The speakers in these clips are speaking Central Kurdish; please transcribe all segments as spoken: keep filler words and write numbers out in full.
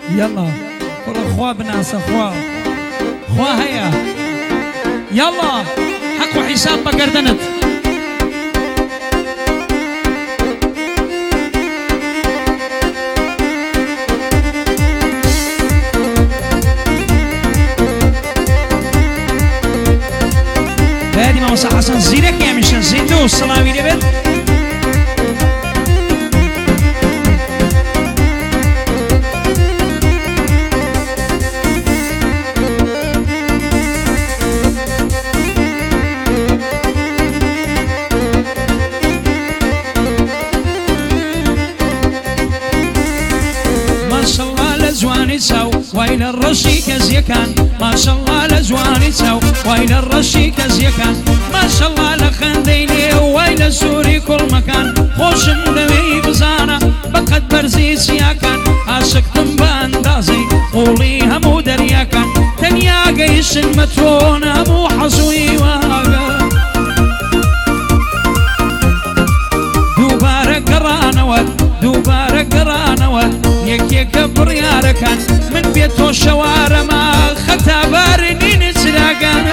يلا كل اخوا بناس اخوا اخوا هيا يلا حق وحساب بقردنت هادي ما وصح حسن زيرك يا مشان زيدو الصلاوي لبت وإلى الرشي كزيكان ما شاء الله لزواني تساو وإلى الرشي كزيكان ما شاء الله لخنديني وإلى السوري كل مكان خوش دمي بزانا بقد برزي سياكان عاشق باندازي قولي همو درياكان تنيا قيش المترون همو حزوي وهاقا دوبارة قرانوات دوبارة قرانوات يك يك برياركان من بيتو الشوارع ما ختبارني نسراقان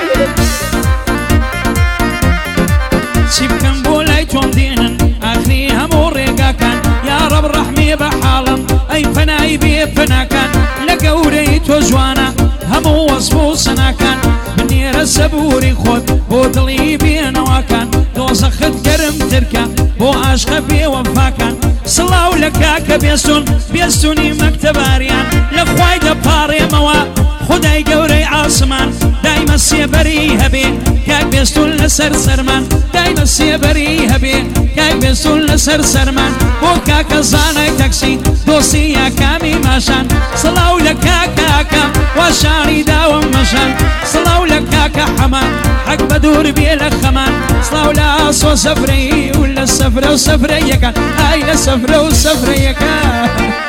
سيب كم بولاي توندين اخري همو ريقا كان يا رب رحمي بحالم اي فناي بي فنا كان لقوري توزوانا همو وصفو سنا كان بنير السبوري خود بودلي بينوا كان دوزخت قرم تركا بو عاشق بي وفا كان صلاو لكاك بيستون بيستوني مكتباريان لخواي دباري موا خداي قوري عاصمان دايما السيبري هبي كاك بيستون لسر سرمان دايما السيبري هبي كاك بيستون لسر سرمان وكاك زاني تاكسي دوسي يا كامي ماشان صلاو لكاكاكا وشاري داوم مشان صلاو لكاكا حمان حق بدور بيلا خمان صلاو لاصو سفري ولا السفرة وسفرية كان هاي السفرة وسفرية كان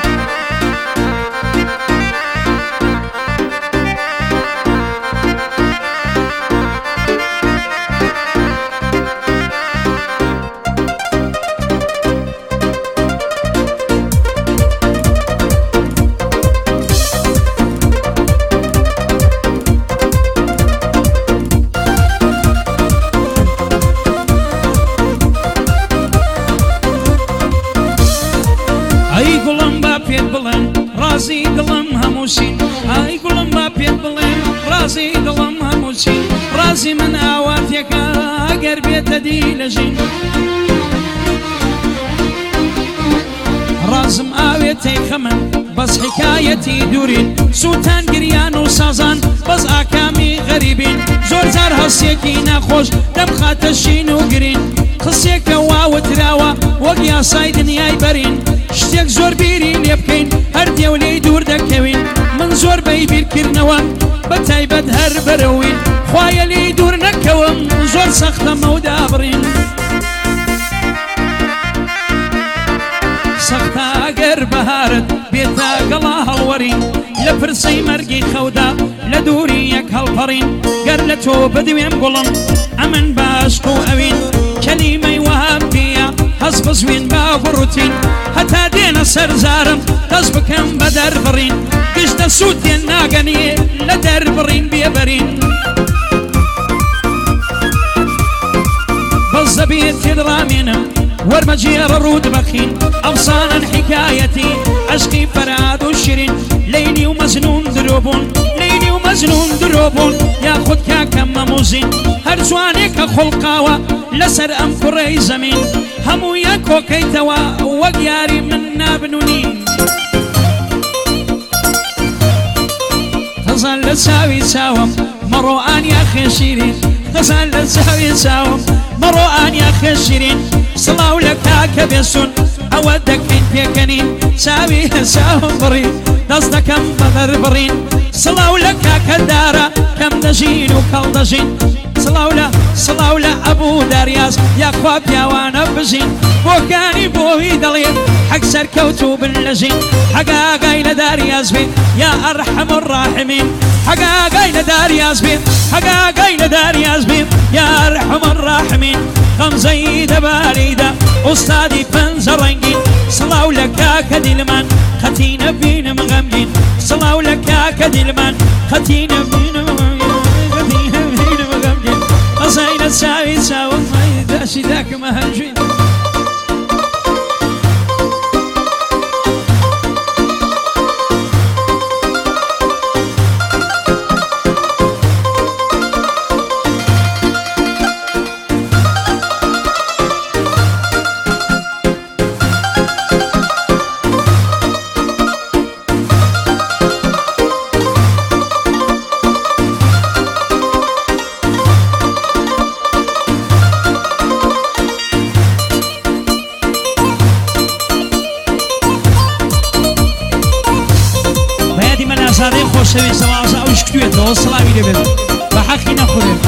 رازي دلم هموسين هاي قلم بابيت بلين رازي دلم هموسين رازي من اواتيك قربي تدي لجين رازم اويتي خمن بس حكايتي دورين سوتان قريان وسازان بس اكامي غريبين زور زار هسيكي ناخوش دم خاتشين وقرين خسيك واو تراوى وقيا ساي دنياي برين شتيك زور بيرين يبكين هردي ولي دور دكوين من زور بيبير كرنوا بتاي بدهر بروين خوايا لي دور نكوم زور سخته مودابرين سخته اقر بهارت بيتا قلاها الورين لفرسي مرقي خودا لدوريك هالفرين قرلتو بدوين قلم امن باشقو اوين كلمة وهاب بيا هصب زوين باب الروتين حتى دينا سرزارم تسبكم بدر برين قشت السوت يناقني لدر برين بيبرين بالزبيت يدرامينا ورمجير الرود بخين أفصانا حكايتي عشقي فراد وشيرين ليلي ومزنون دروبون ليلي ومزنون دروبون ياخد كاكم موزين هرزوانيك خلقاوة لسر أم كري زمين همو ياكو كيتوا وقياري منا بنونين تظل تساوي ساوم مروان يا أخي شيرين تظل تساوي ساوم مروان يا أخي شيرين صلاو لك كبسون أودك من بيكنين ساوي ساوم برين تصدق كم بذر برين صلاو لك كدارة كم دجين وكالدجين صلاولا صلاولا أبو دارياس يا خواب يا وانا بزين وكاني بوي دلين حق سركوتو باللزين حقا قايل دارياس بين يا أرحم الراحمين حقا قايل دارياس بين حقا قايل دارياس بين يا أرحم الراحمين غمزيد باليدا أستاذي فنزرنجين صلاولا كاكا دلمان ختينا بين مغمجين سڵاو لە کاکە دیلمان خەتینە بینە خەتینە بینە بەگەمگێن قەزای لە چاوی چاوم داشی داکەمە هەنجوین زادەی خۆشەوی سەڵاوسا ئەوش کتوێتەوە سڵاوی دەبێت بە حەقی نەخورێت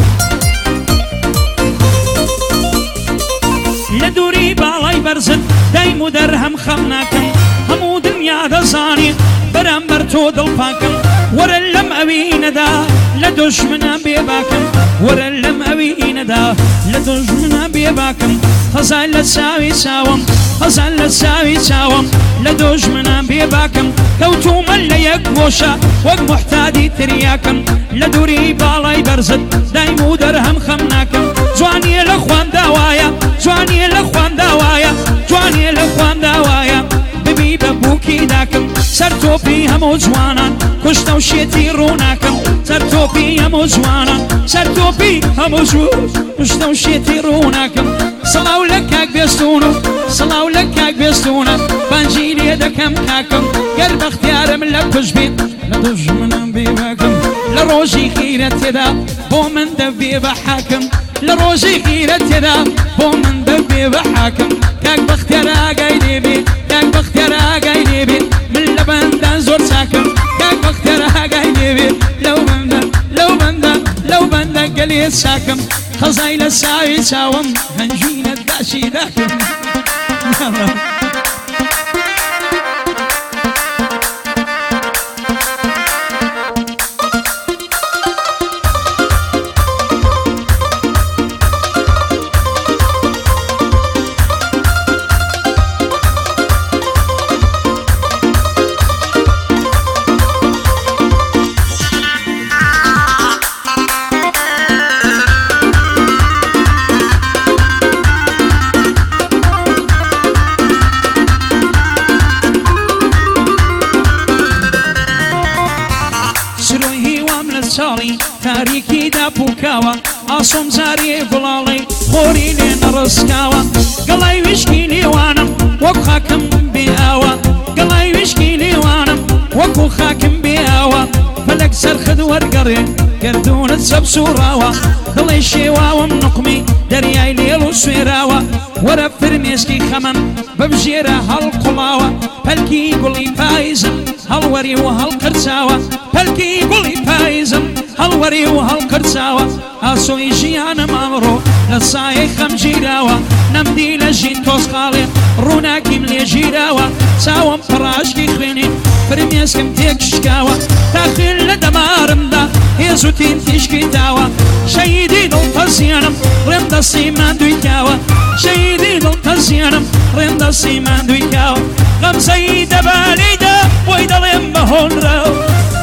لە دووری باڵای بەرزت دایم و دەرهەم خەم ناکەم هەموو دنیا دەزانی بەرامبەر تۆ دڵپاکەم وەرە لەم ئەوینەدا لە دۆژمنە بێباکەم وەرە لەم ئەوینەدا لە دۆژمنە بێباکەم هەزار لە چاوی چاوم هەزار لە چاوی چاوم لە دۆژمنە بێباکەم کەوتومە لە یەک گۆشە وەک محتادی تریاکەم لە دووری باڵای بەرزت دایم و دەرهەم خەم ناکەم جوانیە لە خوانداوایە جوانیە لە خوانداوایە جوانیە لە خوانداوایە ببی بە بووکی داکەم سەر تۆپی هەموو جوانان کوشتە و شێتی ڕووناکەم سەر تۆپی هەموو جوانان سەر تۆپی هەموو جوان کوشتە و شێتی ڕووناکەم سڵاو لە کاک بێستون و سڵاو لە کاک بێستونە بانجی لێ دەکەم کاکەم گەر بەختیارم لە کوش بێت لە دژمنم بێباکەم لە ڕۆژی خیرە تێدا بۆ من دەبێ بە حاکم لە ڕۆژی خیرە تێدا بۆ من دەبێ بە حاکم کاک بەختیار ئاگای لێبێ کاک بەختیار ئاگای لێبێ من لە بەندان زۆر چاکم کاک بەختیار ئاگای لێبێ لەو بەندە لەو بەندە لەو بەندە گەلێ چاکم خەزای لە چاوی چاوم هەنجوینە داشی داکەم تاریکی دا پوکاوە ئاسۆم زاریێ گوڵاڵی خۆری لێ نەڕستکاوە گەڵای وشکی لێوانم وەک خاکم بێ ئاوە گەڵای وشکی لێوانم وەکو خاکم بێ ئاوە فەلەک سەرخت وەرگەڕێ گردونت سەبسوڕاوە دڵی شێواوم نقمی دەریای لێڵ و سوێراوە وەرە فرمێسکی خەمم بەبژێرە هەڵقوڵاوە پەلکی گوڵی پایزم هەڵوەری و هەڵقرچاوە پەلکی گوڵی پایزم هەڵوەری و هەڵقرچاوە ئاسۆی ژیانم ئەمڕۆ لە سایەی خەم گیراوە نەمدی لە ژین تۆزخاڵێ ڕووناکیم لێ ژیراوە چاوم پڕاشکی خوێنین فرمێسکم تێکشکاوە تاخیر لە دەمارمدا هێز و تین تیشکی داوە شەیدی دڵتەزیانم ڕێم دەستی ماندووی کاوە شەیدی دڵتەزیانم ڕێم دەستی ماندووی کاوە غەمزەی دەبارەیدا بۆی دەڵێم بەهۆنراوە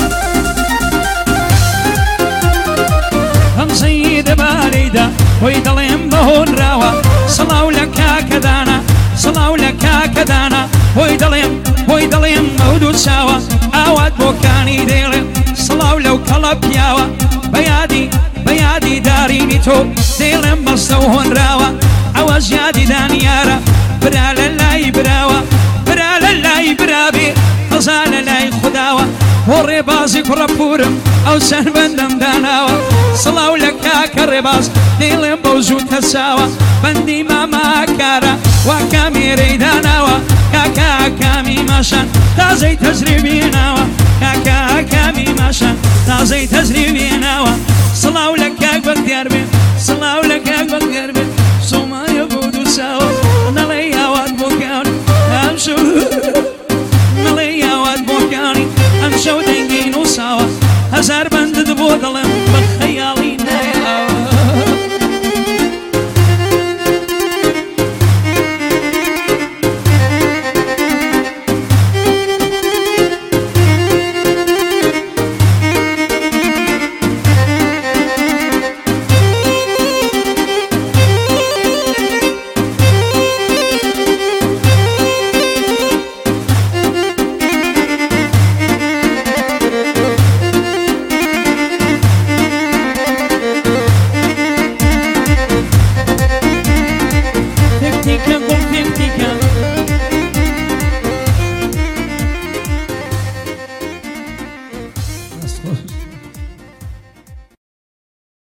غەمزەی دەبارەیدا بۆی دەڵێم بەهۆنراوە سڵاو لە کاکەدانە سڵاو لە کاکەدانە بۆی دەڵێم بۆی دەڵێم مەودوو چاوە ئاوات بۆکانی دێڵێم سڵاو لەو کەڵە پیاوە بەیادی بەیادی دارینی تۆ دێڵێم بەستە و هۆنراوە ئەوە ژیادی دانیارە برا لە لای براوە برا لە لای برابێ قەزا لە لای خودداوە بۆ ڕێبازی کوڕەپورم ئەو سەربەندەم داناوە سڵاو لە کاکە ڕێباز دێڵێم بەو زوو تەساوە بەندی ماماکارە وا کامێرەی داناوە کاکا کامی ماشان تازەی تەزریبی ناوە کاکا کامی ماشان تازەی تەزریبی ناوە